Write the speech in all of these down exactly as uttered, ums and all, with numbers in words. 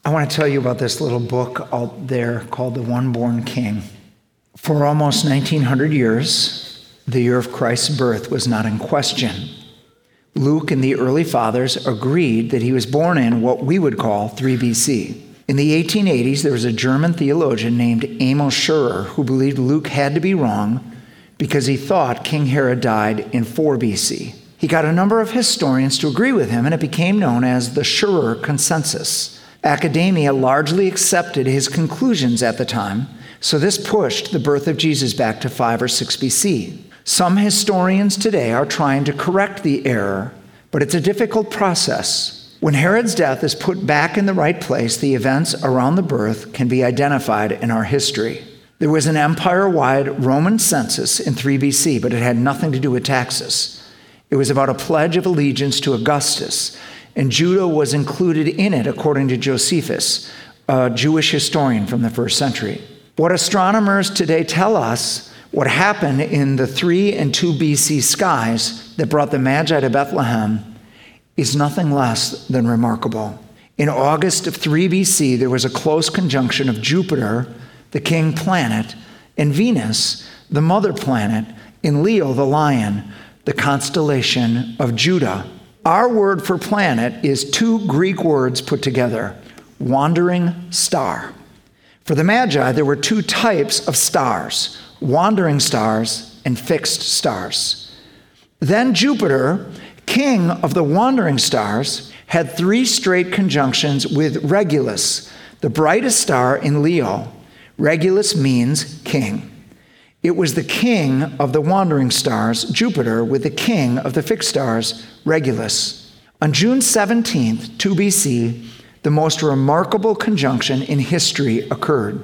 I want to tell you about this little book out there called The One-Born King. For almost nineteen hundred years, the year of Christ's birth was not in question. Luke and the early fathers agreed that he was born in what we would call three B C. In the eighteen eighties, there was a German theologian named Amos Scherer who believed Luke had to be wrong because he thought King Herod died in four B C. He got a number of historians to agree with him, and it became known as the Scherer Consensus. Academia largely accepted his conclusions at the time, so this pushed the birth of Jesus back to five or six B C. Some historians today are trying to correct the error, but it's a difficult process. When Herod's death is put back in the right place, the events around the birth can be identified in our history. There was an empire-wide Roman census in three B C, but it had nothing to do with taxes. It was about a pledge of allegiance to Augustus, and Judah was included in it according to Josephus, a Jewish historian from the first century. What astronomers today tell us what happened in the three and two B C skies that brought the Magi to Bethlehem is nothing less than remarkable. In August of three B C, there was a close conjunction of Jupiter, the king planet, and Venus, the mother planet, in Leo, the lion, the constellation of Judah. Our word for planet is two Greek words put together, wandering star. For the Magi, there were two types of stars, wandering stars and fixed stars. Then Jupiter, king of the wandering stars, had three straight conjunctions with Regulus, the brightest star in Leo. Regulus means king. It was the king of the wandering stars, Jupiter, with the king of the fixed stars, Regulus. On June seventeenth, two B C, the most remarkable conjunction in history occurred.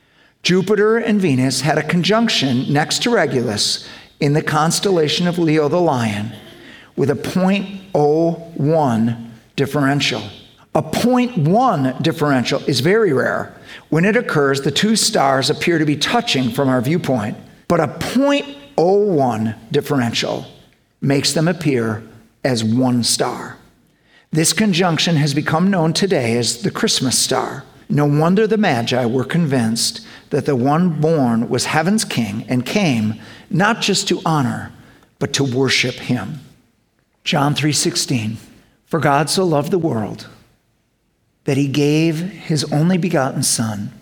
Jupiter and Venus had a conjunction next to Regulus in the constellation of Leo the Lion with a zero point zero one differential. A zero point one differential is very rare. When it occurs, the two stars appear to be touching from our viewpoint, but a zero point zero one differential makes them appear as one star. This conjunction has become known today as the Christmas star. No wonder the Magi were convinced that the one born was heaven's king and came not just to honor, but to worship him. John three sixteen, for God so loved the world that he gave his only begotten Son,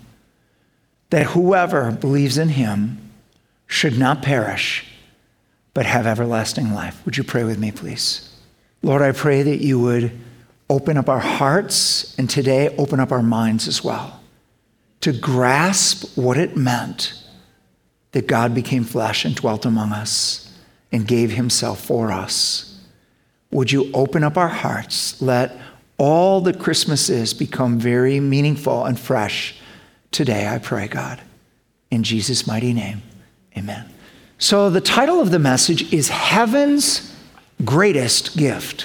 that whoever believes in him should not perish, but have everlasting life. Would you pray with me, please? Lord, I pray that you would open up our hearts and today open up our minds as well to grasp what it meant that God became flesh and dwelt among us and gave himself for us. Would you open up our hearts? Let all that Christmas is become very meaningful and fresh today, I pray, God. In Jesus' mighty name, amen. So the title of the message is Heaven's Greatest Gift.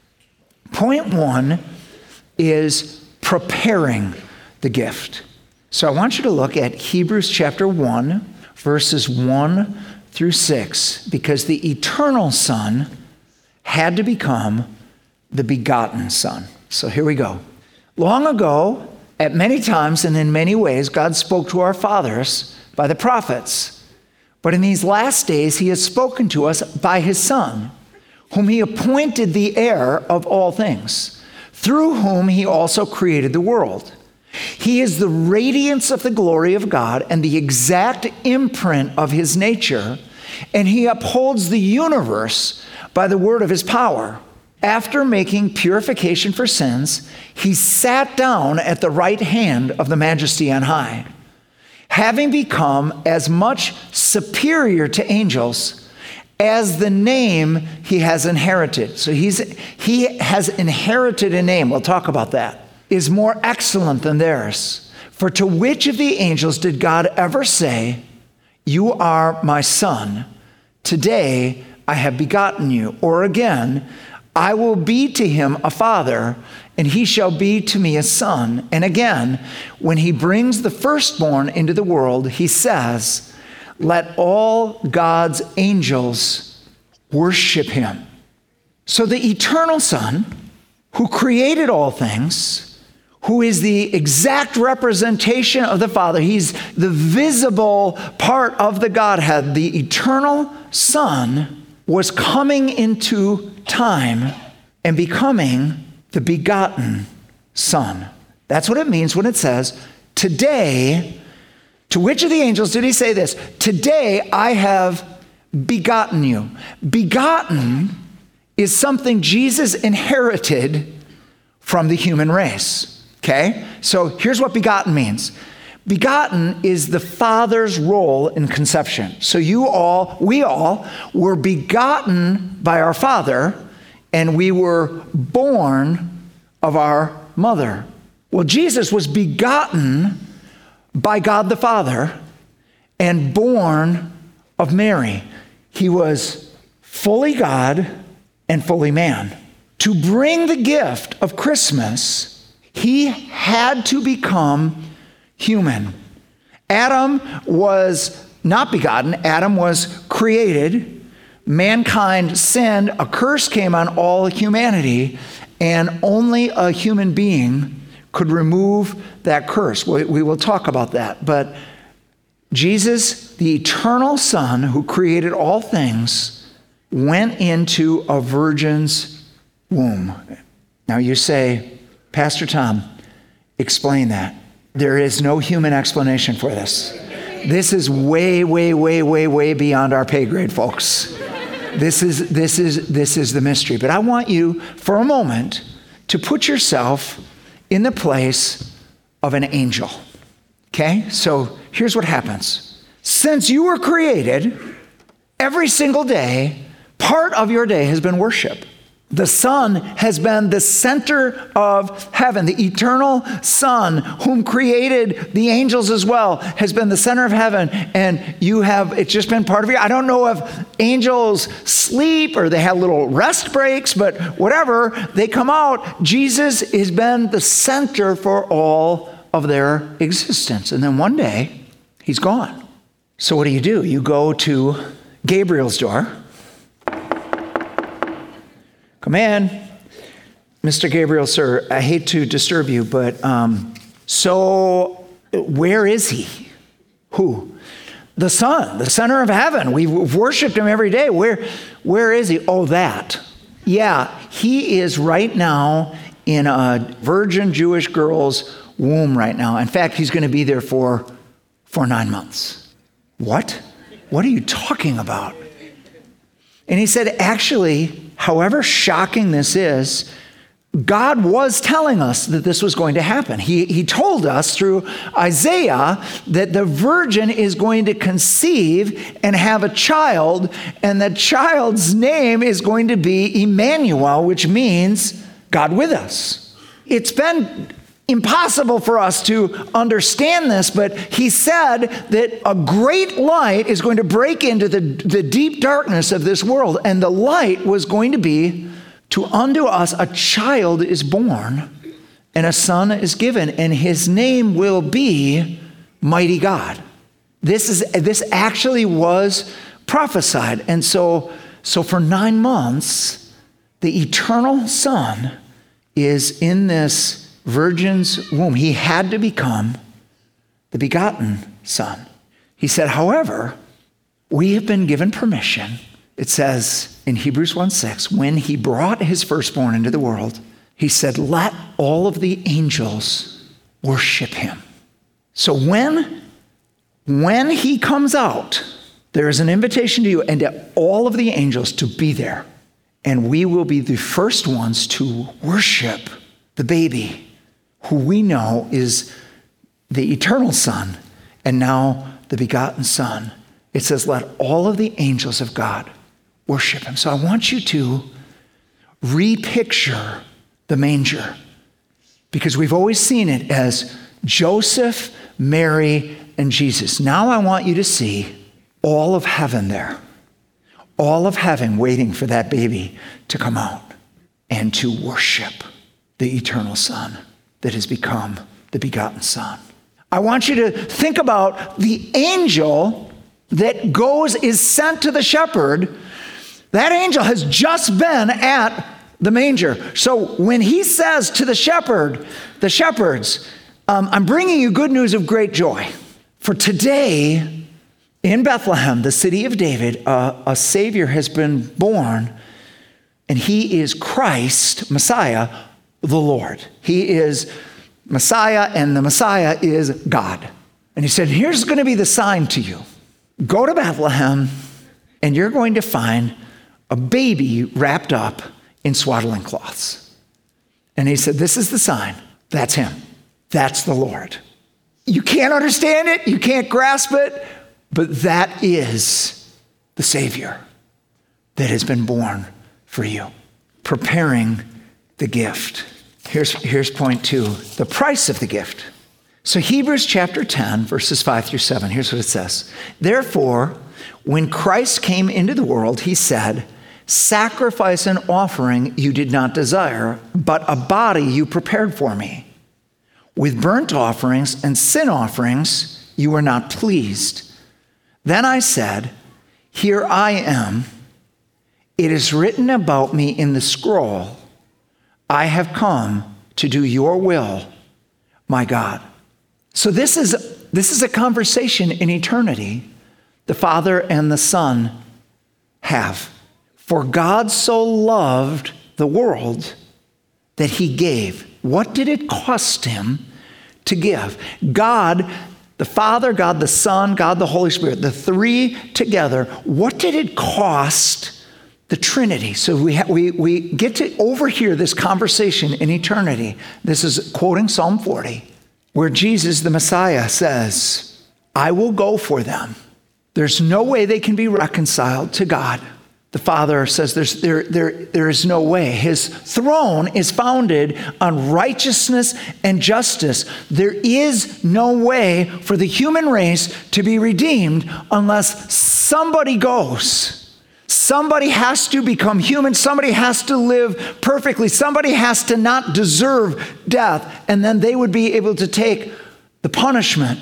Point one is preparing the gift. So I want you to look at Hebrews chapter one, verses one through six, because the eternal Son had to become the begotten Son. So here we go. Long ago, at many times and in many ways, God spoke to our fathers by the prophets. But in these last days, he has spoken to us by his Son, whom he appointed the heir of all things, through whom he also created the world. He is the radiance of the glory of God and the exact imprint of his nature, and he upholds the universe by the word of his power. After making purification for sins, he sat down at the right hand of the Majesty on high, having become as much superior to angels as the name he has inherited. So he's he has inherited a name, we'll talk about that, is more excellent than theirs. For to which of the angels did God ever say, "You are my son, today I have begotten you"? Or again, "I will be to him a father, and he shall be to me a son"? And again, when he brings the firstborn into the world, he says, "Let all God's angels worship him." So the eternal Son, who created all things, who is the exact representation of the Father. He's the visible part of the Godhead. The eternal Son was coming into time and becoming the begotten Son. That's what it means when it says, today, to which of the angels did he say this? Today I have begotten you. Begotten is something Jesus inherited from the human race. Okay? So here's what begotten means. Begotten is the Father's role in conception. So you all, we all, were begotten by our Father, and we were born of our mother. Well, Jesus was begotten by God the Father and born of Mary. He was fully God and fully man. To bring the gift of Christmas, he had to become human. Adam was not begotten. Adam was created. Mankind sinned. A curse came on all humanity, and only a human being could remove that curse. We, we will talk about that. But Jesus, the eternal Son who created all things, went into a virgin's womb. Now you say, Pastor Tom, explain that. There is no human explanation for this. This is way, way, way, way, way beyond our pay grade, folks. This is, this is, this is the mystery. But I want you, for a moment, to put yourself in the place of an angel. Okay? So here's what happens. Since you were created, every single day, part of your day has been worship. The Son has been the center of heaven. The eternal Son, whom created the angels as well, has been the center of heaven. And you have, it's just been part of you. I don't know if angels sleep or they have little rest breaks, but whatever, they come out. Jesus has been the center for all of their existence. And then one day, he's gone. So what do you do? You go to Gabriel's door. Come in. Mister Gabriel, sir, I hate to disturb you, but um, so where is he? Who? The Son, the center of heaven. We've worshiped him every day. Where, where is he? Oh, that. Yeah, he is right now in a virgin Jewish girl's womb right now. In fact, he's going to be there for, for nine months. What? What are you talking about? And he said, actually, however shocking this is, God was telling us that this was going to happen. He, he told us through Isaiah that the virgin is going to conceive and have a child, and the child's name is going to be Emmanuel, which means God with us. It's been impossible for us to understand this, but he said that a great light is going to break into the, the deep darkness of this world, and the light was going to be to unto us a child is born and a son is given, and his name will be Mighty God. This is this actually was prophesied. And so, so for nine months, the eternal Son is in this virgin's womb. He had to become the begotten Son. He said, however, we have been given permission. It says in Hebrews one six, when he brought his firstborn into the world, he said, let all of the angels worship him. So when, when he comes out, there is an invitation to you and to all of the angels to be there. And we will be the first ones to worship the baby, who we know is the eternal Son, and now the begotten Son. It says, let all of the angels of God worship him. So I want you to repicture the manger, because we've always seen it as Joseph, Mary, and Jesus. Now I want you to see all of heaven there, all of heaven waiting for that baby to come out and to worship the eternal Son that has become the begotten Son. I want you to think about the angel that goes, is sent to the shepherd. That angel has just been at the manger. So when he says to the shepherd, the shepherds, um, I'm bringing you good news of great joy. For today in Bethlehem, the city of David, uh, a Savior has been born, and he is Christ, Messiah, the Lord. He is Messiah, and the Messiah is God. And he said, here's going to be the sign to you. Go to Bethlehem, and you're going to find a baby wrapped up in swaddling cloths. And he said, this is the sign. That's him. That's the Lord. You can't understand it. You can't grasp it. But that is the Savior that has been born for you. Preparing the gift. Here's, here's point two, the price of the gift. So Hebrews chapter ten, verses five through seven, here's what it says. Therefore, when Christ came into the world, he said, sacrifice and offering you did not desire, but a body you prepared for me. With burnt offerings and sin offerings you were not pleased. Then I said, here I am. It is written about me in the scroll. I have come to do your will, my God. So this is, this is a conversation in eternity the Father and the Son have. For God so loved the world that he gave. What did it cost him to give? God, the Father, God the Son, God the Holy Spirit, the three together, what did it cost the Trinity? So we, ha- we, we get to overhear this conversation in eternity. This is quoting Psalm forty, where Jesus, the Messiah, says, I will go for them. There's no way they can be reconciled to God. The Father says there's, there, there, there is no way. His throne is founded on righteousness and justice. There is no way for the human race to be redeemed unless somebody goes. Somebody has to become human. Somebody has to live perfectly. Somebody has to not deserve death. And then they would be able to take the punishment,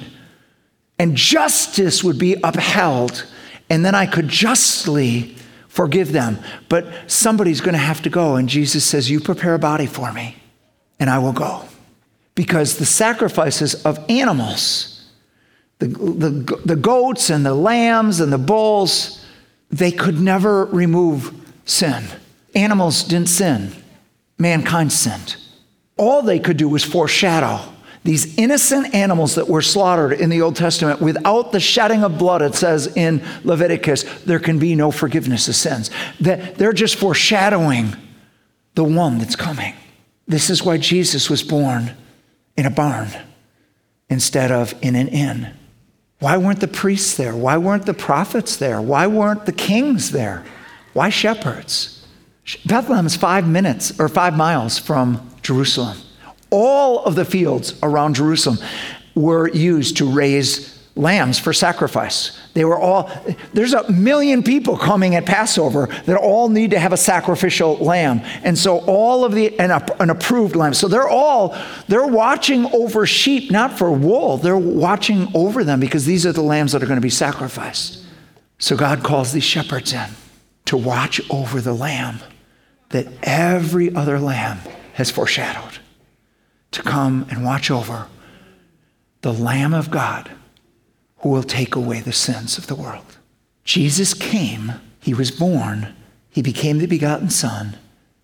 and justice would be upheld. And then I could justly forgive them. But somebody's going to have to go. And Jesus says, you prepare a body for me, and I will go. Because the sacrifices of animals, the, the, the goats and the lambs and the bulls, they could never remove sin. Animals didn't sin. Mankind sinned. All they could do was foreshadow these innocent animals that were slaughtered in the Old Testament. Without the shedding of blood, it says in Leviticus, there can be no forgiveness of sins. That they're just foreshadowing the one that's coming. This is why Jesus was born in a barn instead of in an inn. Why weren't the priests there? Why weren't the prophets there? Why weren't the kings there? Why shepherds? Bethlehem is five minutes or five miles from Jerusalem. All of the fields around Jerusalem were used to raise lambs for sacrifice. They were all, there's a million people coming at Passover that all need to have a sacrificial lamb. And so all of the, an, an approved lamb. So they're all, they're watching over sheep, not for wool. They're watching over them because these are the lambs that are going to be sacrificed. So God calls these shepherds in to watch over the lamb that every other lamb has foreshadowed. To come and watch over the Lamb of God who will take away the sins of the world. Jesus came, he was born, he became the begotten Son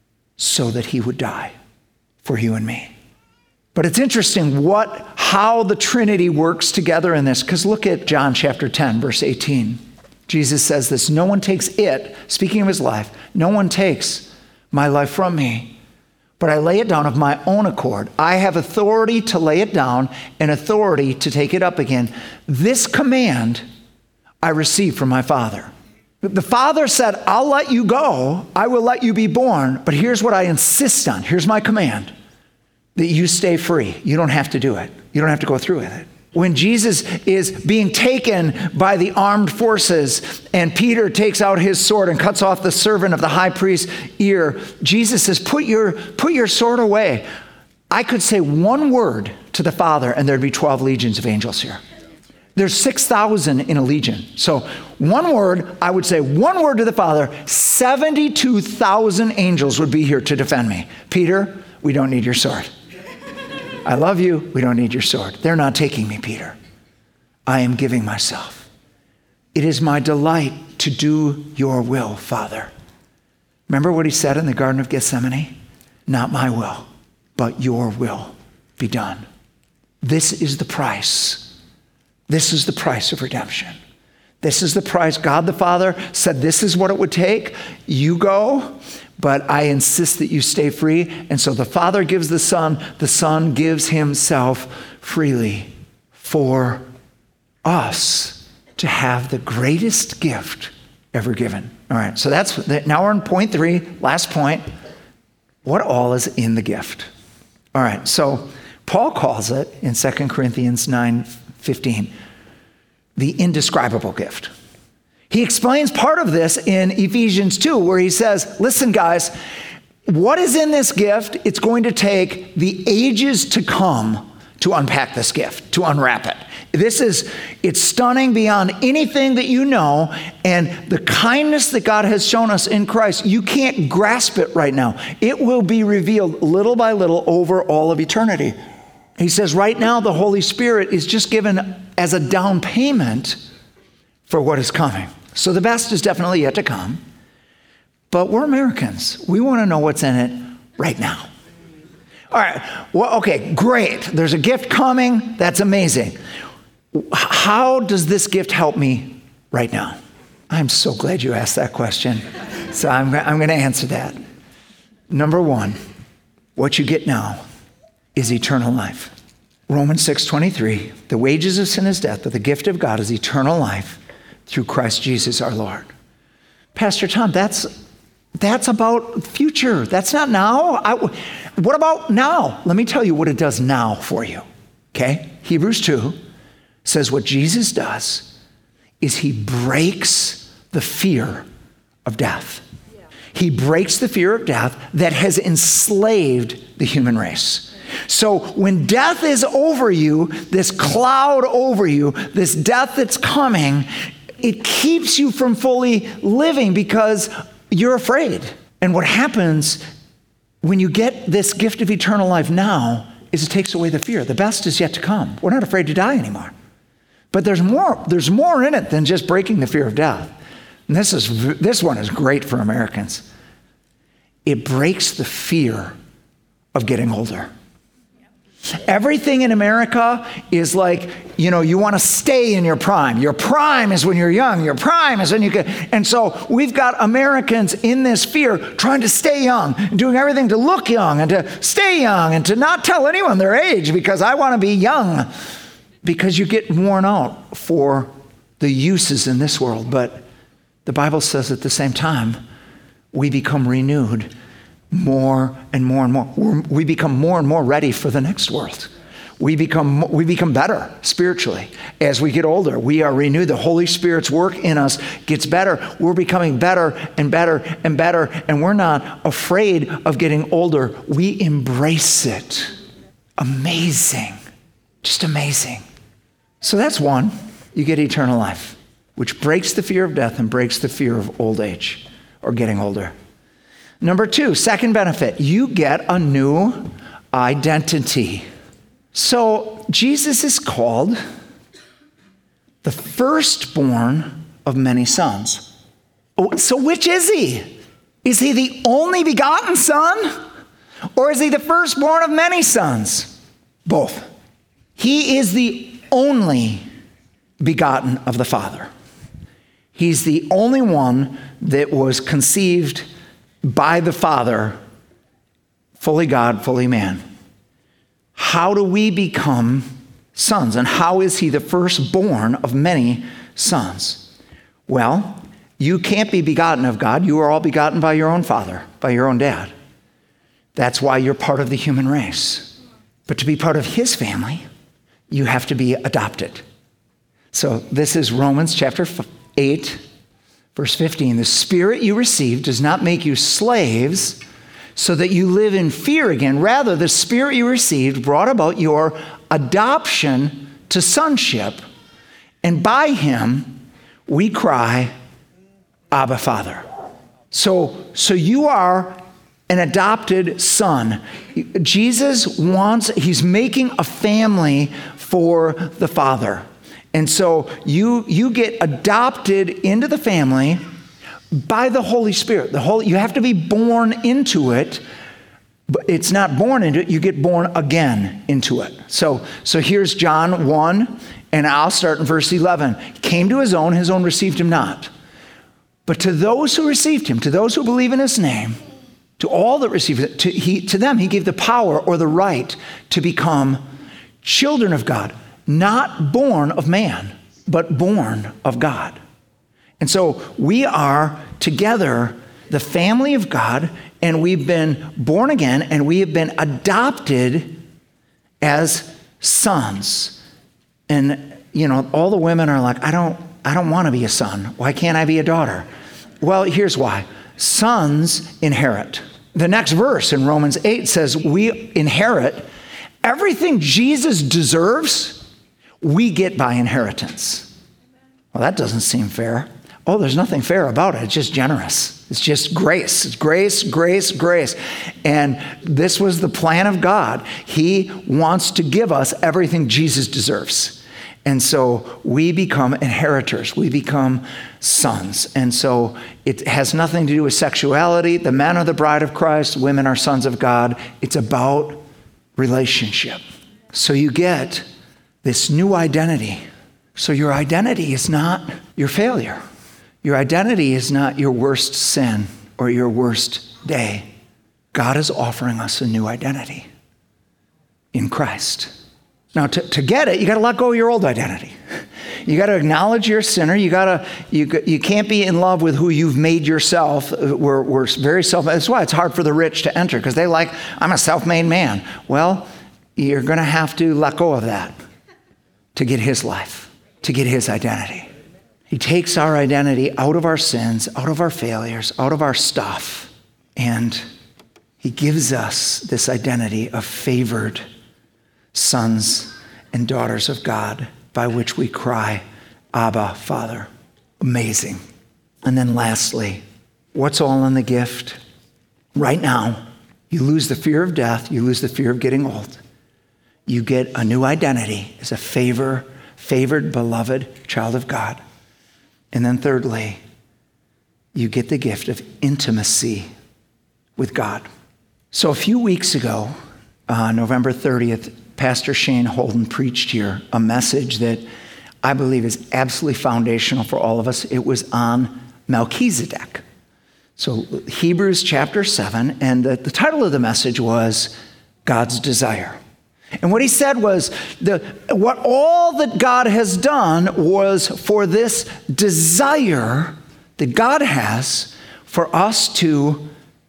so that he would die for you and me. But it's interesting what, how the Trinity works together in this, because look at John chapter ten, verse eighteen. Jesus says this, no one takes it, speaking of his life, no one takes my life from me, but I lay it down of my own accord. I have authority to lay it down and authority to take it up again. This command I received from my Father. The Father said, I'll let you go. I will let you be born. But here's what I insist on. Here's my command. That you stay free. You don't have to do it. You don't have to go through with it. When Jesus is being taken by the armed forces and Peter takes out his sword and cuts off the servant of the high priest's ear, Jesus says, put your, put your sword away. I could say one word to the Father and there'd be twelve legions of angels here. There's six thousand in a legion. So one word, I would say one word to the Father, seventy-two thousand angels would be here to defend me. Peter, we don't need your sword. I love you. We don't need your sword. They're not taking me, Peter. I am giving myself. It is my delight to do your will, Father. Remember what he said in the Garden of Gethsemane? Not my will, but your will be done. This is the price. This is the price of redemption. This is the price. God the Father said this is what it would take. You go, but I insist that you stay free. And so the Father gives the Son. The Son gives himself freely for us to have the greatest gift ever given. All right, so that's, now we're on point three, last point. What all is in the gift? All right, so Paul calls it in Second Corinthians nine fifteen, the indescribable gift. He explains part of this in Ephesians two, where he says, listen, guys, what is in this gift? It's going to take the ages to come to unpack this gift, to unwrap it. This is, it's stunning beyond anything that you know, and the kindness that God has shown us in Christ, you can't grasp it right now. It will be revealed little by little over all of eternity. He says right now the Holy Spirit is just given as a down payment for what is coming. So the best is definitely yet to come, but we're Americans. We want to know what's in it right now. All right, well, okay, great. There's a gift coming. That's amazing. How does this gift help me right now? I'm so glad you asked that question. So I'm, I'm going to answer that. Number one, what you get now is eternal life. Romans six twenty-three, the wages of sin is death, but the gift of God is eternal life through Christ Jesus our Lord. Pastor Tom, that's that's about future. That's not now. I, what about now? Let me tell you what it does now for you. Okay? Hebrews two says what Jesus does is he breaks the fear of death. Yeah. He breaks the fear of death that has enslaved the human race. So when death is over you, this cloud over you, this death that's coming, it keeps you from fully living because you're afraid. And what happens when you get this gift of eternal life now is it takes away the fear. The best is yet to come. We're not afraid to die anymore. But there's more, there's more in it than just breaking the fear of death. And this is this one is great for Americans. It breaks the fear of getting older. Everything in America is like, you know, you want to stay in your prime. Your prime is when you're young. Your prime is when you get, and so we've got Americans in this fear trying to stay young, doing everything to look young and to stay young and to not tell anyone their age because I want to be young. Because you get worn out for the uses in this world. But the Bible says at the same time, we become renewed more and more and more. We're, we become more and more ready for the next world. We become, we become better spiritually. As we get older, we are renewed. The Holy Spirit's work in us gets better. We're becoming better and better and better. And we're not afraid of getting older. We embrace it. Amazing. Just amazing. So that's one. You get eternal life, which breaks the fear of death and breaks the fear of old age or getting older. Number two, second benefit, you get a new identity. So Jesus is called the firstborn of many sons. So which is he? Is he the only begotten son? Or is he the firstborn of many sons? Both. He is the only begotten of the Father. He's the only one that was conceived by the Father, fully God, fully man. How do we become sons? And how is he the firstborn of many sons? Well, you can't be begotten of God. You are all begotten by your own father, by your own dad. That's why you're part of the human race. But to be part of his family, you have to be adopted. So this is Romans chapter eight, verse fifteen. The Spirit you received does not make you slaves so that you live in fear again. Rather, the Spirit you received brought about your adoption to sonship. And by him, we cry, Abba, Father. So, so you are an adopted son. Jesus wants, he's making a family for the Father. And so you, you get adopted into the family by the Holy Spirit. The Holy, you have to be born into it. But it's not born into it, you get born again into it. So, so here's John one, and I'll start in verse eleven. He came to his own, his own received him not. But to those who received him, to those who believe in his name, to all that received it, to, he, to them he gave the power or the right to become children of God, not born of man, but born of God. And so we are together the family of God, and we've been born again, and we have been adopted as sons. And, you know, all the women are like, I don't, I don't want to be a son. Why can't I be a daughter? Well, here's why. Sons inherit. The next verse in Romans eight says we inherit everything Jesus deserves, we get by inheritance. Well, that doesn't seem fair. Oh, there's nothing fair about it. It's just generous. It's just grace. It's grace, grace, grace. And this was the plan of God. He wants to give us everything Jesus deserves. And so we become inheritors. We become sons. And so it has nothing to do with sexuality. The men are the bride of Christ. Women are sons of God. It's about relationship. So you get this new identity. So your identity is not your failure. Your identity is not your worst sin or your worst day. God is offering us a new identity in Christ. Now, to, to get it, you got to let go of your old identity. You got to acknowledge you're a sinner. You got to you you can't be in love with who you've made yourself. We're we're very self. That's why it's hard for the rich to enter, because they like, I'm a self-made man. Well, you're going to have to let go of that to get his life, to get his identity. He takes our identity out of our sins, out of our failures, out of our stuff, and he gives us this identity of favored sons and daughters of God, by which we cry, Abba, Father. Amazing. And then lastly, what's all in the gift? Right now, you lose the fear of death, you lose the fear of getting old. You get a new identity as a favor, favored, beloved child of God. And then thirdly, you get the gift of intimacy with God. So a few weeks ago, uh, November thirtieth, Pastor Shane Holden preached here a message that I believe is absolutely foundational for all of us. It was on Melchizedek. So Hebrews chapter seven, and the, the title of the message was God's Desire. And what he said was, the, what all that God has done was for this desire that God has for us to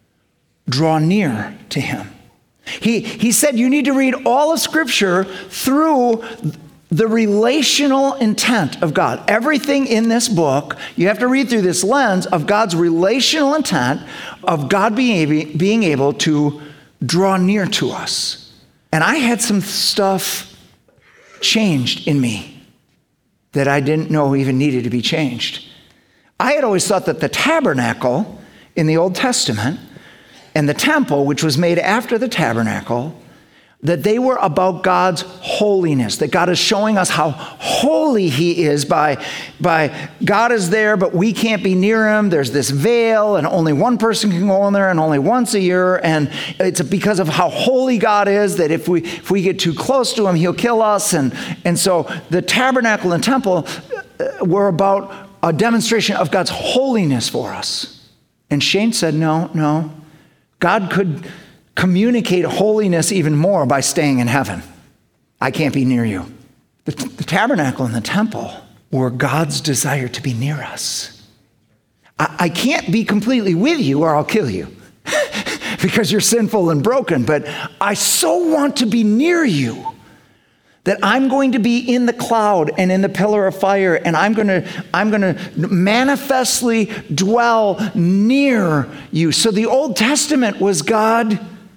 draw near to him. He, he said you need to read all of Scripture through the relational intent of God. Everything in this book, you have to read through this lens of God's relational intent, of God being, being able to draw near to us. And I had some stuff changed in me that I didn't know even needed to be changed. I had always thought that the tabernacle in the Old Testament and the temple, which was made after the tabernacle, that they were about God's holiness, that God is showing us how holy he is by, by God is there, but we can't be near him. There's this veil, and only one person can go in there, and only once a year, and it's because of how holy God is that if we if we get too close to him, he'll kill us. And, and so the tabernacle and temple were about a demonstration of God's holiness for us. And Shane said, no, no, God could communicate holiness even more by staying in heaven. I can't be near you. The, the tabernacle and the temple were God's desire to be near us. I, I can't be completely with you or I'll kill you because you're sinful and broken, but I so want to be near you that I'm going to be in the cloud and in the pillar of fire, and I'm going to I'm going to manifestly dwell near you. So the Old Testament was God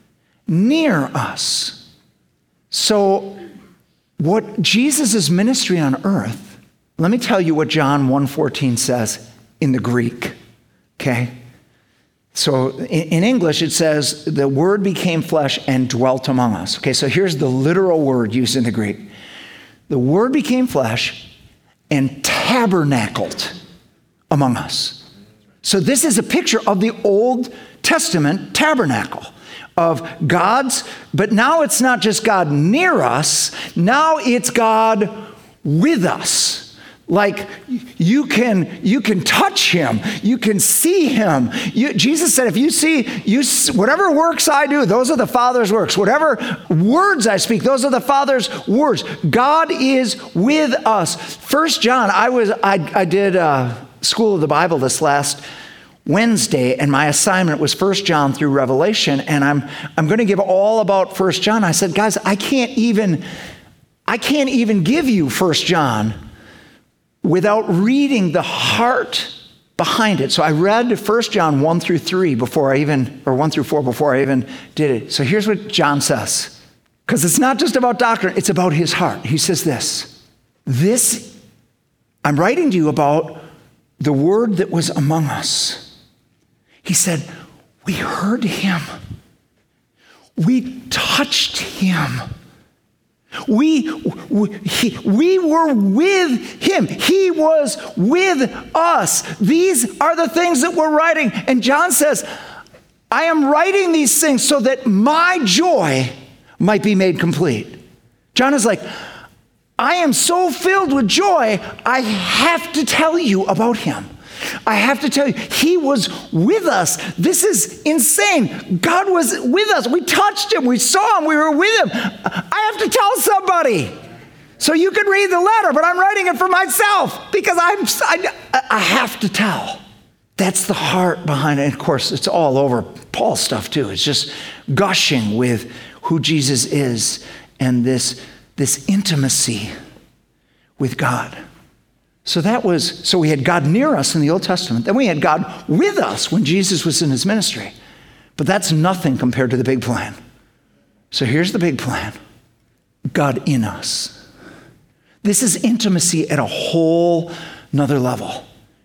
near us. So what Jesus' ministry on earth Let me tell you what John one fourteen says in the Greek, okay? So in English, it says, the word became flesh and dwelt among us. Okay, so here's the literal word used in the Greek. The word became flesh and tabernacled among us. So this is a picture of the Old Testament tabernacle of God's, but now it's not just God near us, now it's God with us. Like you can, you can touch him, you can see him. You, Jesus said, if you see, you whatever works I do, those are the Father's works. Whatever words I speak, those are the Father's words. God is with us. First John, I was, I, I did uh, School of the Bible this last Wednesday, and my assignment was First John through Revelation, and I'm, I'm going to give all about First John. I said, guys, I can't even, I can't even give you First John without reading the heart behind it. So I read First John one through three before I even, or one through four before I even did it. So here's what John says. Because it's not just about doctrine, it's about his heart. He says this, this, I'm writing to you about the word that was among us. He said, we heard him. We touched him. We, we, he, we were with him. He was with us. These are the things that we're writing. And John says, I am writing these things so that my joy might be made complete. John is like, I am so filled with joy, I have to tell you about him. I have to tell you, he was with us. This is insane. God was with us. We touched him. We saw him. We were with him. I have to tell somebody. So you can read the letter, but I'm writing it for myself because I'm, I, I have to tell. That's the heart behind it. And of course, it's all over Paul's stuff too. It's just gushing with who Jesus is and this, this intimacy with God. So that was, so we had God near us in the Old Testament. Then we had God with us when Jesus was in his ministry. But that's nothing compared to the big plan. So here's the big plan. God in us. This is intimacy at a whole nother level.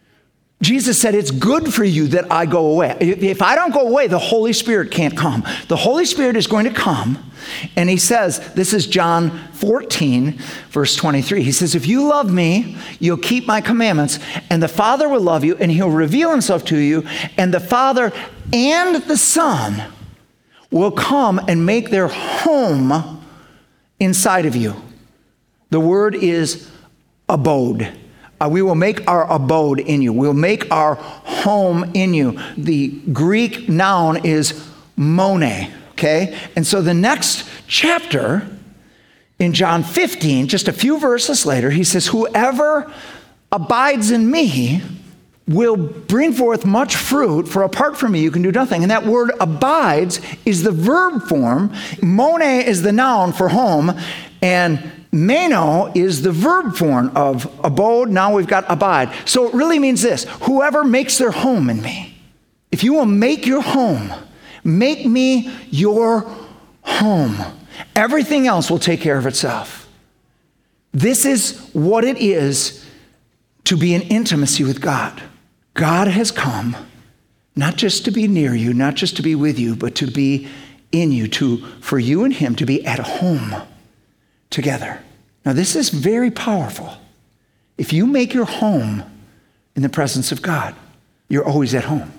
Jesus said, it's good for you that I go away. If I don't go away, the Holy Spirit can't come. The Holy Spirit is going to come. And he says, this is John fourteen, verse twenty-three. He says, if you love me, you'll keep my commandments, and the Father will love you, and he'll reveal himself to you, and the Father and the Son will come and make their home inside of you. The word is abode. Uh, we will make our abode in you. We'll make our home in you. The Greek noun is mone, okay? And so the next chapter in John fifteen, just a few verses later, he says, whoever abides in me will bring forth much fruit, for apart from me you can do nothing. And that word abides is the verb form. Mone is the noun for home, and meno is the verb form of abode. Now we've got abide. So it really means this: whoever makes their home in me. If you will make your home, make me your home, everything else will take care of itself. This is what it is to be in intimacy with God. God has come not just to be near you, not just to be with you, but to be in you, to for you and him to be at home together. Now, this is very powerful. If you make your home in the presence of God, you're always at home.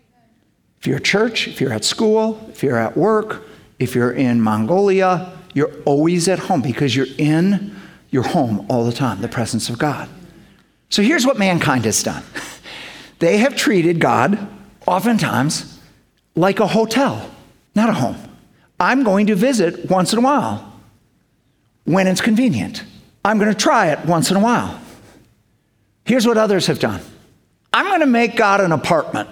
If you're at church, if you're at school, if you're at work, if you're in Mongolia, you're always at home because you're in your home all the time, the presence of God. So here's what mankind has done. They have treated God, oftentimes, like a hotel, not a home. I'm going to visit once in a while when it's convenient. I'm going to try it once in a while. Here's what others have done. I'm going to make God an apartment.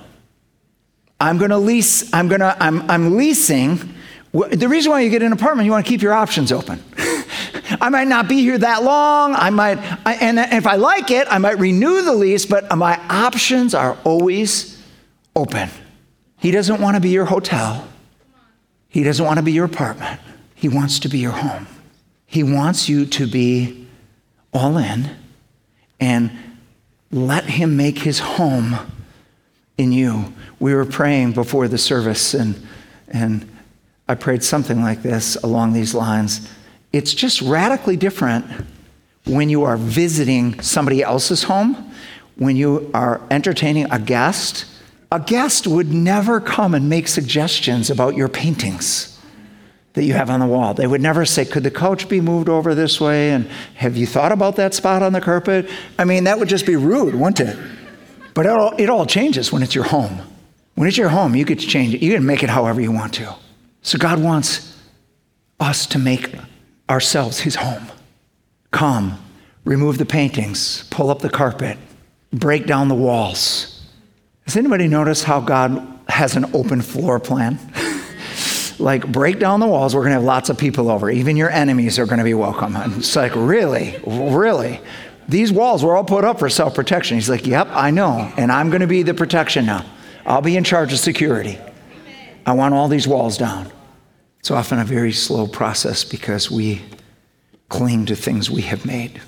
I'm going to lease, I'm going to, I'm, I'm leasing. The reason why you get an apartment, you want to keep your options open. I might not be here that long. I might, I, and if I like it, I might renew the lease, but my options are always open. He doesn't want to be your hotel. He doesn't want to be your apartment. He wants to be your home. He wants you to be all in and let him make his home in you. We were praying before the service, and and I prayed something like this along these lines. It's just radically different when you are visiting somebody else's home, when you are entertaining a guest. A guest would never come and make suggestions about your paintings that you have on the wall. They would never say, could the couch be moved over this way? And have you thought about that spot on the carpet? I mean, that would just be rude, wouldn't it? But it all, it all changes when it's your home. When it's your home, you get to change it. You can make it however you want to. So God wants us to make ourselves his home. Come, remove the paintings, pull up the carpet, break down the walls. Has anybody noticed how God has an open floor plan? Like, break down the walls, we're going to have lots of people over. Even your enemies are going to be welcome. And it's like, really? Really? These walls were all put up for self-protection. He's like, yep, I know. And I'm going to be the protection now. I'll be in charge of security. I want all these walls down. It's often a very slow process because we cling to things we have made.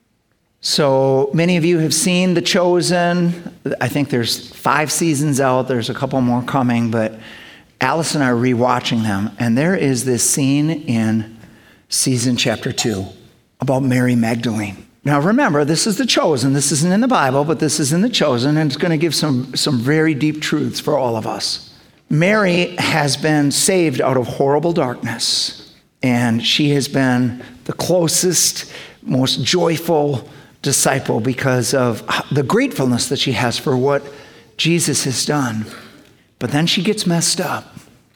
So many of you have seen The Chosen. I think there's five seasons out. There's a couple more coming, but Alice and I are rewatching them. And there is this scene in season chapter two about Mary Magdalene. Now remember, this is The Chosen. This isn't in the Bible, but this is in The Chosen, and it's going to give some, some very deep truths for all of us. Mary has been saved out of horrible darkness, and she has been the closest, most joyful disciple because of the gratefulness that she has for what Jesus has done. But then she gets messed up.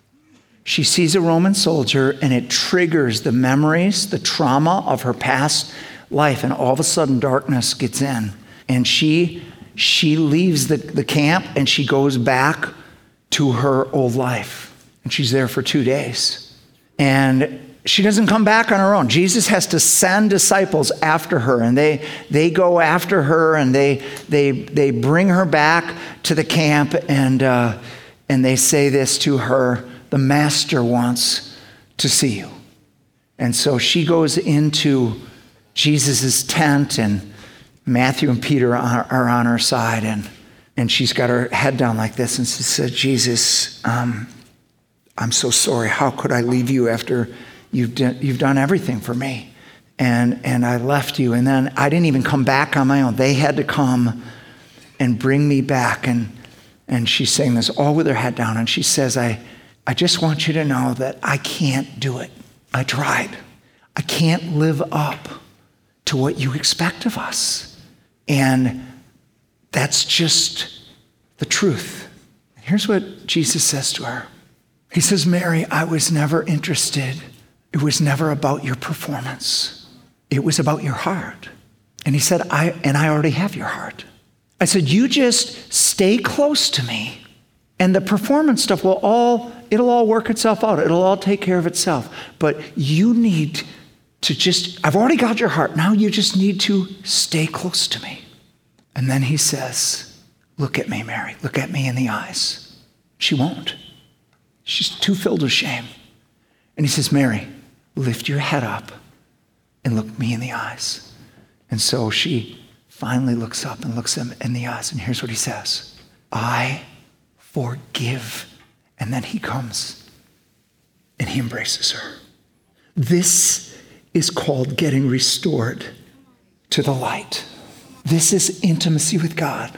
She sees a Roman soldier, and it triggers the memories, the trauma of her past life, and all of a sudden darkness gets in. And she she leaves the, the camp, and she goes back to her old life. And she's there for two days. And she doesn't come back on her own. Jesus has to send disciples after her, and they they go after her, and they they they bring her back to the camp, and uh, and they say this to her: the master wants to see you. And so she goes into Jesus' tent, and Matthew and Peter are, are on her side, and and she's got her head down like this, and she said, Jesus, um, I'm so sorry. How could I leave you after you've done, you've done everything for me? And and I left you, and then I didn't even come back on my own. They had to come and bring me back. And and she's saying this all with her head down, and she says, I, I just want you to know that I can't do it. I tried. I can't live up to what you expect of us. And that's just the truth. Here's what Jesus says to her. He says, Mary, I was never interested. It was never about your performance. It was about your heart. And he said, I and I already have your heart. I said, you just stay close to me, and the performance stuff will all, it'll all work itself out. It'll all take care of itself. But you need to just, I've already got your heart. Now you just need to stay close to me. And then he says, look at me, Mary. Look at me in the eyes. She won't. She's too filled with shame. And he says, Mary, lift your head up and look me in the eyes. And so she finally looks up and looks him in the eyes. And here's what he says. I forgive. And then he comes and he embraces her. This is called getting restored to the light. This is intimacy with God.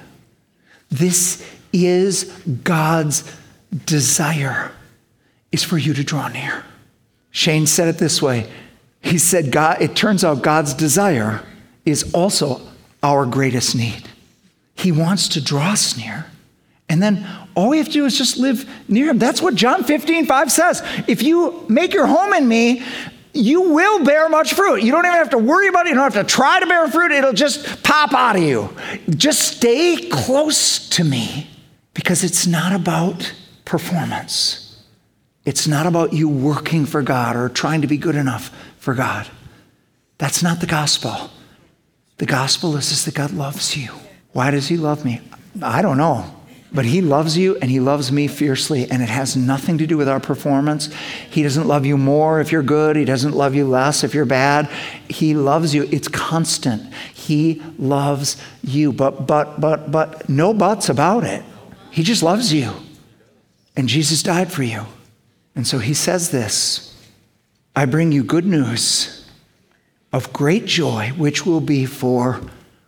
This is God's desire, is for you to draw near. Shane said it this way. He said, God, it turns out God's desire is also our greatest need. He wants to draw us near. And then all we have to do is just live near him. That's what John fifteen five says. If you make your home in me, you will bear much fruit. You don't even have to worry about it. You don't have to try to bear fruit. It'll just pop out of you. Just stay close to me, because it's not about performance. It's not about you working for God or trying to be good enough for God. That's not the gospel. The gospel is just that God loves you. Why does he love me? I don't know. But he loves you and he loves me fiercely, and it has nothing to do with our performance. He doesn't love you more if you're good. He doesn't love you less if you're bad. He loves you. It's constant. He loves you. But, but, but, but, no buts about it. He just loves you. And Jesus died for you. And so he says this, I bring you good news of great joy, which will be for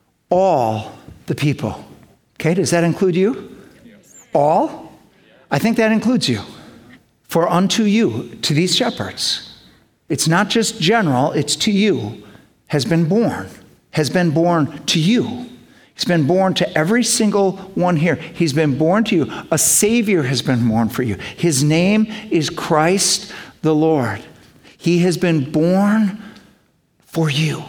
all the people. Okay, does that include you? All? I think that includes you. For unto you, to these shepherds, it's not just general, it's to you, has been born, has been born to you. He's been born to every single one here. He's been born to you. A Savior has been born for you. His name is Christ the Lord. He has been born for you.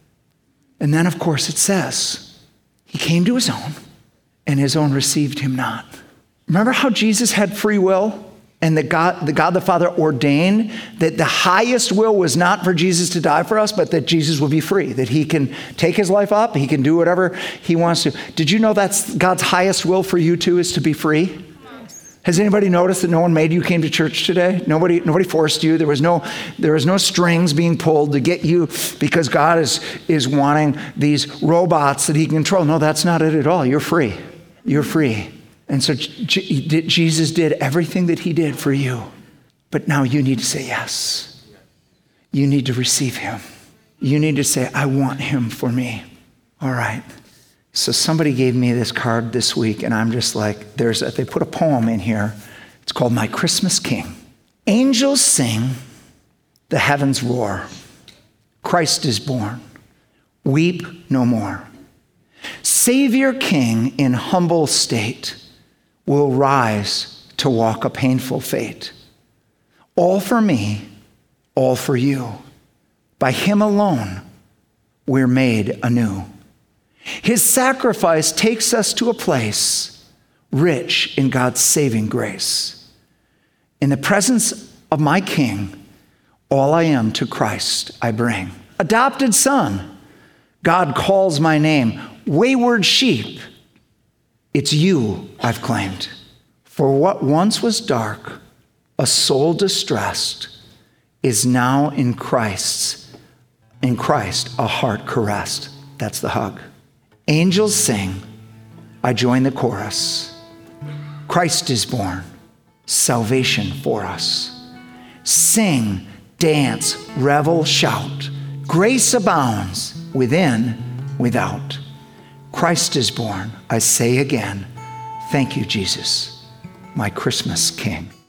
And then, of course, it says, he came to his own, and his own received him not. Remember how Jesus had free will? And that God, the God the Father ordained that the highest will was not for Jesus to die for us, but that Jesus would be free, that he can take his life up, he can do whatever he wants to. Did you know that's God's highest will for you too, is to be free? Has anybody noticed that no one made you came to church today? Nobody, nobody forced you. There was no, there was no strings being pulled to get you because God is, is wanting these robots that he can control. No, that's not it at all. You're free. You're free. And so J- Jesus did everything that he did for you. But now you need to say yes. You need to receive him. You need to say, I want him for me. All right. So somebody gave me this card this week, and I'm just like, there's a, they put a poem in here. It's called My Christmas King. Angels sing, the heavens roar. Christ is born. Weep no more. Savior King in humble state will rise to walk a painful fate. All for me, all for you. By him alone, we're made anew. His sacrifice takes us to a place rich in God's saving grace. In the presence of my King, all I am to Christ I bring. Adopted son, God calls my name. Wayward sheep, it's you I've claimed. For what once was dark, a soul distressed, is now in Christ's, in Christ, a heart caressed. That's the hug. Angels sing, I join the chorus. Christ is born, salvation for us. Sing, dance, revel, shout. Grace abounds within, without. Christ is born, I say again, thank you, Jesus, my Christmas King.